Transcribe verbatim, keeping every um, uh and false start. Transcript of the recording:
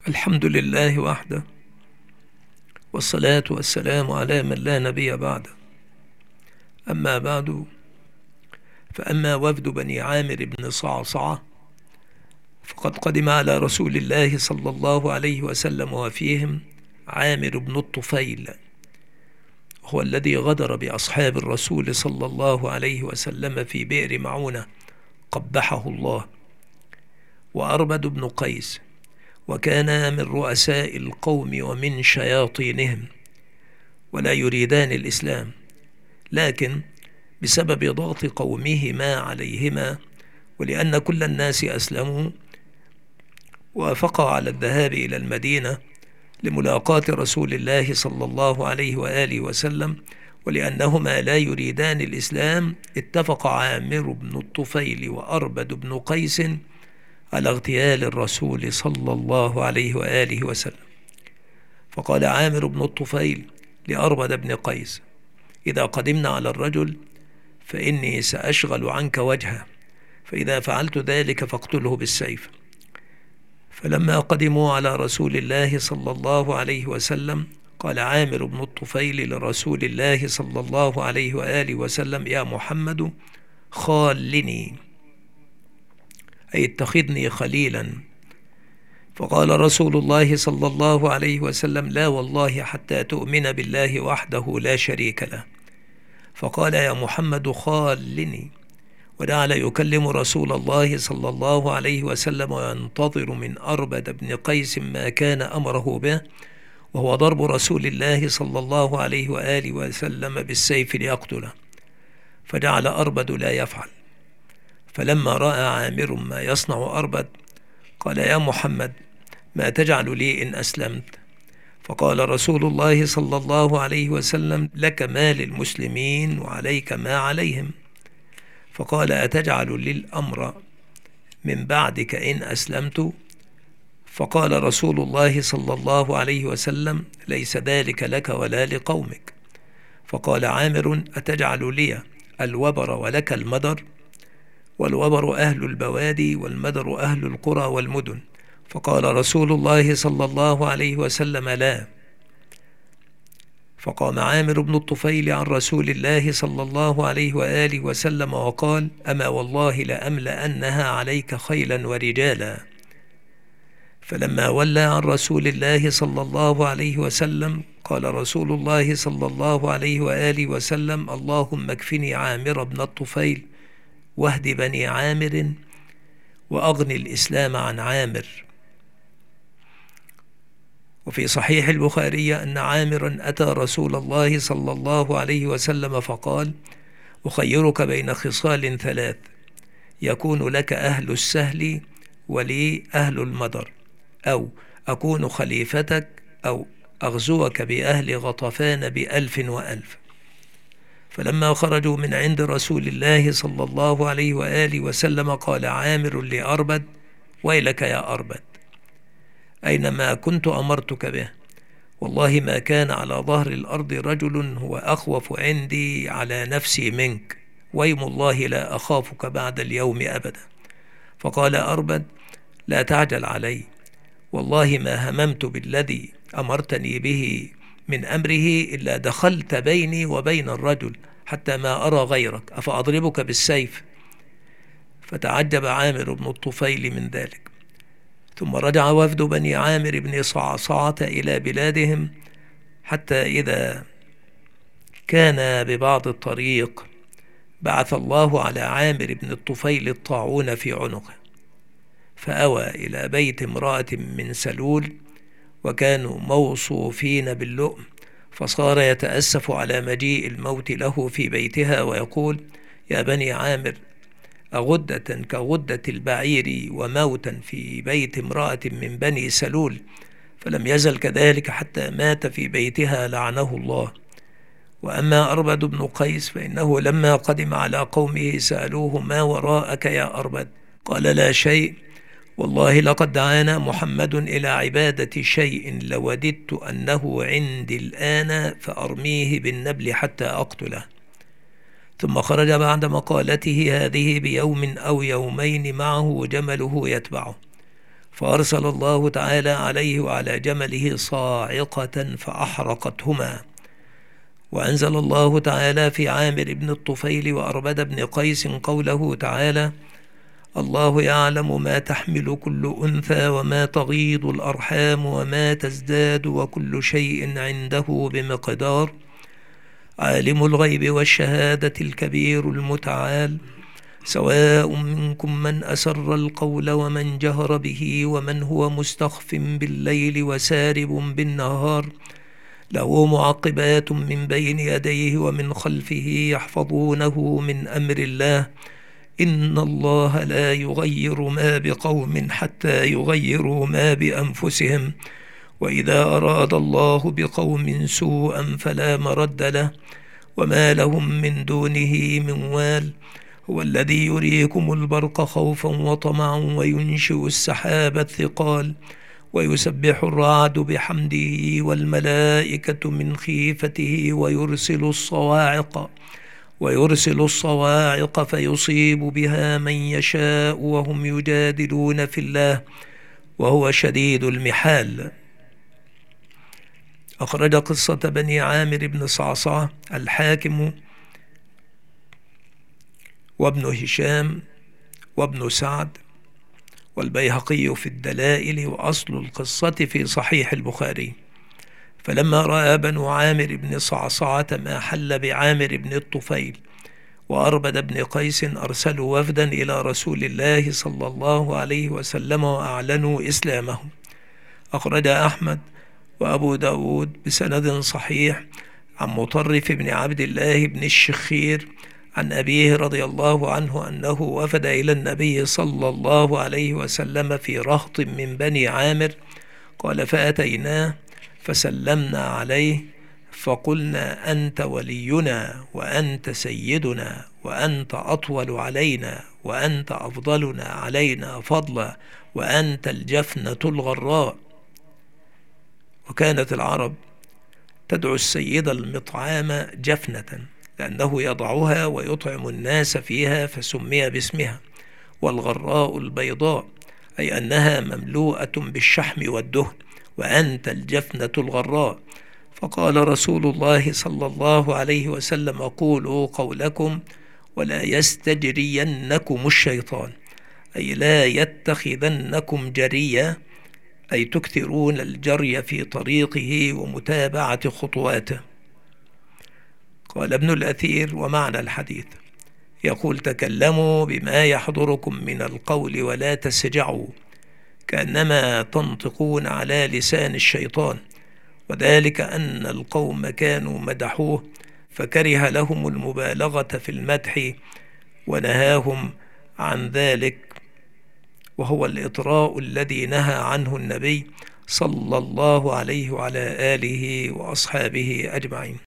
الحمد لله وحده، والصلاة والسلام على من لا نبي بعده. أما بعد، فأما وفد بني عامر بن صعصعة فقد قدم على رسول الله صلى الله عليه وسلم، وفيهم عامر بن الطفيل، هو الذي غدر بأصحاب الرسول صلى الله عليه وسلم في بئر معونة قبحه الله، وأربد بن قيس، وكانا من رؤساء القوم ومن شياطينهم، ولا يريدان الإسلام، لكن بسبب ضغط قومهما عليهما ولأن كل الناس أسلموا وافقا على الذهاب إلى المدينة لملاقاة رسول الله صلى الله عليه وآله وسلم، ولأنهما لا يريدان الإسلام، اتفق عامر بن الطفيل وأربد بن قيس على اغتيال الرسول صلى الله عليه وآله وسلم. فقال عامر بن الطفيل لأربد بن قيس: إذا قدمنا على الرجل فإني سأشغل عنك وجهه، فإذا فعلت ذلك فاقتله بالسيف. فلما قدموا على رسول الله صلى الله عليه وسلم قال عامر بن الطفيل لرسول الله صلى الله عليه وآله وسلم: يا محمد، خالني، أي اتخذني خليلا. فقال رسول الله صلى الله عليه وسلم: لا والله حتى تؤمن بالله وحده لا شريك له. فقال: يا محمد، خالني. وجعل يكلم رسول الله صلى الله عليه وسلم وينتظر من أربد بن قيس ما كان أمره به، وهو ضرب رسول الله صلى الله عليه وآله وسلم بالسيف ليقتله. فجعل أربد لا يفعل. فلما رأى عامر ما يصنع أربد قال: يا محمد، ما تجعل لي إن أسلمت؟ فقال رسول الله صلى الله عليه وسلم: لك ما للمسلمين وعليك ما عليهم. فقال: أتجعل لي الأمر من بعدك إن أسلمت؟ فقال رسول الله صلى الله عليه وسلم: ليس ذلك لك ولا لقومك. فقال عامر: أتجعل لي الوبر ولك المدر؟ والوبر أهل البوادي، والمدر أهل القرى والمدن. فقال رسول الله صلى الله عليه وسلم: لا. فقام عامر بن الطفيل عن رسول الله صلى الله عليه وآله وسلم وقال: أما والله لأملأنها عليك خيلا ورجالا. فلما ولى عن رسول الله صلى الله عليه وسلم قال رسول الله صلى الله عليه وآله وسلم: اللهم اكفني عامر بن الطفيل واهد بني عامر وأغني الإسلام عن عامر. وفي صحيح البخاري أن عامرا أتى رسول الله صلى الله عليه وسلم فقال: أخيرك بين خصال ثلاث، يكون لك أهل السهل ولي أهل المدر، أو أكون خليفتك، أو أغزوك بأهل غطفان بألف وألف. فلما خرجوا من عند رسول الله صلى الله عليه وآله وسلم قال عامر لأربد: ويلك يا أربد، أينما كنت أمرتك به، والله ما كان على ظهر الأرض رجل هو أخوف عندي على نفسي منك، ويم الله لا أخافك بعد اليوم أبدا. فقال أربد: لا تعجل علي، والله ما هممت بالذي أمرتني به من أمره إلا دخلت بيني وبين الرجل حتى ما أرى غيرك، أفأضربك بالسيف؟ فتعجب عامر بن الطفيل من ذلك. ثم رجع وفد بني عامر بن صعصعة إلى بلادهم، حتى إذا كان ببعض الطريق بعث الله على عامر بن الطفيل الطاعون في عنقه، فأوى إلى بيت امرأة من سلول، وكانوا موصوفين باللؤم، فصار يتأسف على مجيء الموت له في بيتها ويقول: يا بني عامر، أغدة كغدة البعير وموتا في بيت امرأة من بني سلول. فلم يزل كذلك حتى مات في بيتها لعنه الله. وأما أربد بن قيس فإنه لما قدم على قومه سألوه: ما وراءك يا أربد؟ قال: لا شيء، والله لقد دعانا محمد إلى عبادة شيء لوددت أنه عندي الآن فأرميه بالنبل حتى أقتله. ثم خرج بعد مقالته هذه بيوم أو يومين معه جمله يتبعه، فأرسل الله تعالى عليه وعلى جمله صاعقة فأحرقتهما. وأنزل الله تعالى في عامر بن الطفيل وأربد بن قيس قوله تعالى: الله يعلم ما تحمل كل أنثى وما تغيض الأرحام وما تزداد وكل شيء عنده بمقدار. عالم الغيب والشهادة الكبير المتعال، سواء منكم من أسر القول ومن جهر به ومن هو مستخف بالليل وسارب بالنهار، له معقبات من بين يديه ومن خلفه يحفظونه من أمر الله، إن الله لا يغير ما بقوم حتى يغيروا ما بأنفسهم، وإذا أراد الله بقوم سوءا فلا مرد له، وما لهم من دونه من وال. هو الذي يريكم البرق خوفا وطمعا وينشئ السحاب الثقال، ويسبح الرعد بحمده والملائكة من خيفته، ويرسل الصواعق ويرسل الصواعق فيصيب بها من يشاء وهم يجادلون في الله وهو شديد المحال. أخرج قصة بني عامر بن صعصعة الحاكم وابن هشام وابن سعد والبيهقي في الدلائل، وأصل القصة في صحيح البخاري. فلما رأى بنو عامر بن صعصعة ما حل بعامر بن الطفيل وأربد بن قيس أرسلوا وفدا إلى رسول الله صلى الله عليه وسلم وأعلنوا إسلامهم. أخرج أحمد وأبو داود بسند صحيح عن مطرف بن عبد الله بن الشخير عن أبيه رضي الله عنه أنه وفد إلى النبي صلى الله عليه وسلم في رهط من بني عامر، قال: فأتيناه فسلمنا عليه فقلنا: أنت ولينا وأنت سيدنا وأنت أطول علينا وأنت أفضلنا علينا فضلا وأنت الجفنة الغراء. وكانت العرب تدعو السيد المطعام جفنة لأنه يضعها ويطعم الناس فيها فسمي باسمها، والغراء البيضاء أي أنها مملوءة بالشحم والدهن، وأنت الجفنة الغراء. فقال رسول الله صلى الله عليه وسلم: قولوا قولكم ولا يستجرينكم الشيطان، أي لا يتخذنكم جريا، أي تكثرون الجري في طريقه ومتابعة خطواته. قال ابن الأثير: ومعنى الحديث يقول: تكلموا بما يحضركم من القول ولا تسجعوا، كأنما تنطقون على لسان الشيطان، وذلك أن القوم كانوا مدحوه فكره لهم المبالغة في المدح ونهاهم عن ذلك، وهو الإطراء الذي نهى عنه النبي صلى الله عليه وعلى آله وأصحابه أجمعين.